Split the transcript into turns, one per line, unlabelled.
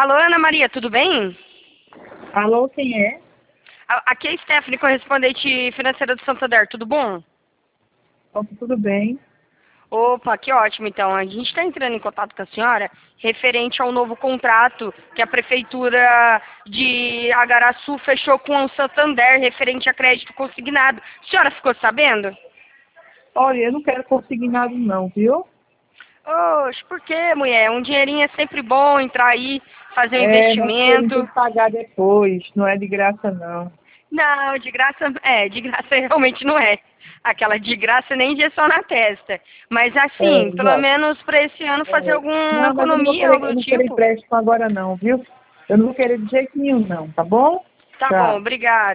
Alô, Ana Maria, tudo bem?
Alô, quem é?
Aqui é a Stephanie, correspondente financeira do Santander, tudo bom?
Opa, tudo bem?
Opa, que ótimo, então. A gente está entrando em contato com a senhora referente ao novo contrato que a Prefeitura de Agaraçu fechou com o Santander referente a crédito consignado. A senhora ficou sabendo?
Olha, eu não quero conseguir nada não, viu?
Oxe, por quê, mulher? Um dinheirinho é sempre bom entrar aí, fazer um
Nosso dinheiro tem
investimento.
que pagar depois, não é de graça não.
Não, de graça realmente não é. Aquela de graça nem injeção na testa. Mas
É,
assim, pelo
exato.
menos para esse ano fazer
É.
alguma
Não, mas eu não vou
economia,
querer,
algo
eu
do
não quero
tipo.
empréstimo agora não, viu? Eu não vou querer de jeito nenhum não, tá bom?
Tá bom,
Tchau.
obrigada.